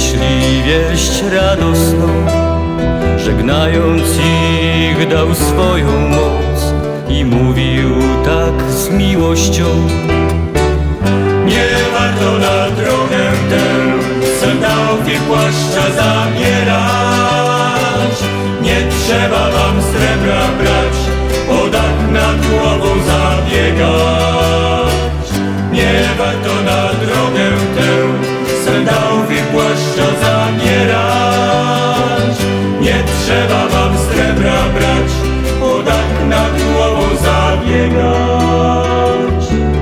nieśli wieść radosną, żegnając ich dał swoją moc i mówił tak z miłością. Nie warto na drogę tę sandałów i płaszcza zabierać, nie trzeba wam srebra brać, o dach nad głową zabiegać. Nie warto na drogę tę sandałów i płaszcza zabierać, nie trzeba wam srebra brać, o dach nad głową zabiegać.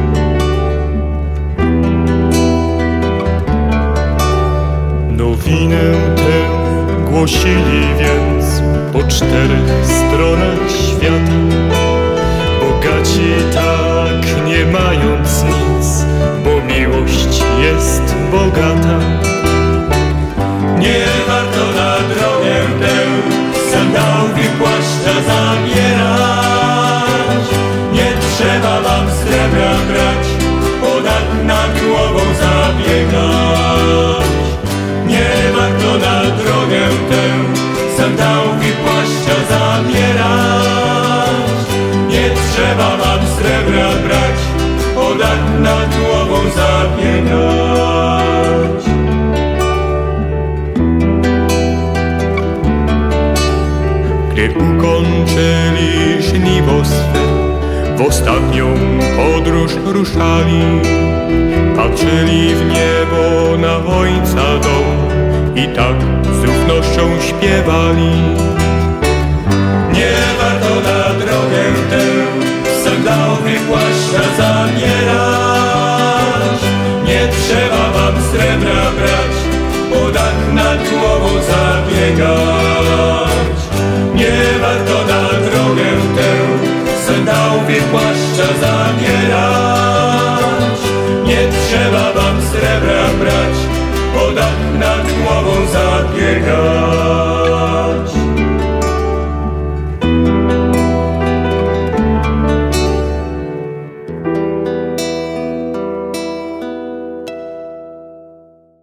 Nowinę tę głosili więc po 4 stronach świata, bogaci tak nie mając nic, bo miłość jest bogata. Nie warto na drogę tę sandałów i płaszcza zabierać, nie trzeba wam srebra brać, o dach nad głową zabiegać. Nie warto na drogę tę sandałów i płaszcza zabierać, nie trzeba wam srebra brać, o dach nad głową zabiegać. Gdy ukończyli żniwo swe, w ostatnią podróż ruszali, patrzyli w niebo na Ojca dom i tak z ufnością śpiewali. Nie warto na drogę tę sandałów i płaszcza zabierać, nie trzeba wam srebra brać, o dach nad głową zabiegać. Nie warto na drogę tę sandałów i płaszcza zabierać, nie trzeba wam srebra brać, o dach nad głową zabiegać.